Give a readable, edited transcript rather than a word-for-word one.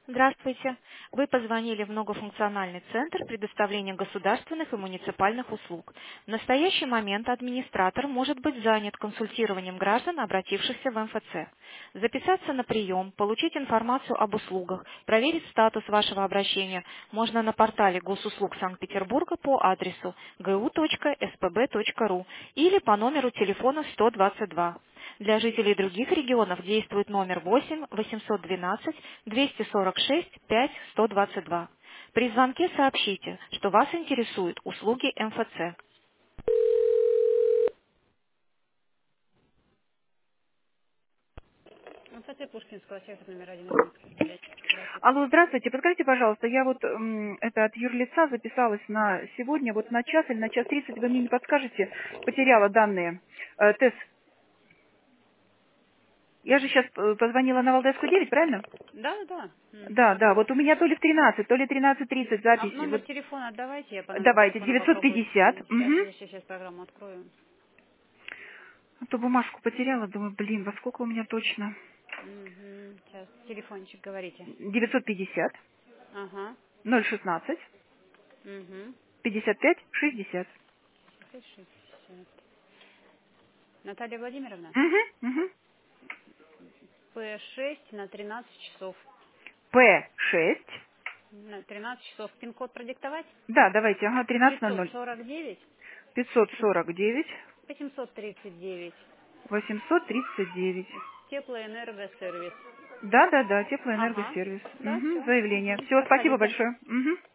Здравствуйте. Вы позвонили в многофункциональный центр предоставления государственных и муниципальных услуг. В настоящий момент администратор может быть занят консультированием граждан, обратившихся в МФЦ. Записаться на прием, получить информацию об услугах, проверить статус вашего обращения можно на портале Госуслуг Санкт-Петербурга по адресу gu.spb.ru или по номеру телефона 122. Для жителей других регионов действует номер 8 812 246 5 122. При звонке сообщите, что вас интересуют услуги МФЦ. МФЦ Пушкинского, сектор номер 1, Иркутский. Здравствуйте. Алло, здравствуйте. Подскажите, пожалуйста, я вот это от юрлица записалась на сегодня, вот на час или на час 30. Вы мне не подскажете? Потеряла данные. Тест. Я же сейчас позвонила на Валдайскую 9, правильно? Да, да. Да, да, вот у меня то ли в 13, то ли 13:30 А запись. номер Вот телефона отдавайте, я по номеру давайте, телефона попробую. 950. Сейчас, Угу. сейчас программу открою. А то бумажку потеряла, думаю, блин, во сколько у меня точно? Угу. Сейчас, телефончик говорите. 950 Ага. 016 Угу. 55 60. 60. Наталья Владимировна, Угу, угу. П6 на 13 часов. П6. На 13 часов. Пин-код продиктовать? Да, давайте, ага, 13:00. 549 549 839. 839. Теплоэнергосервис. Да, да, да, Ага. теплоэнергосервис. Да, Угу, все. заявление. Угу. Все, спасибо Проходите. большое. Угу.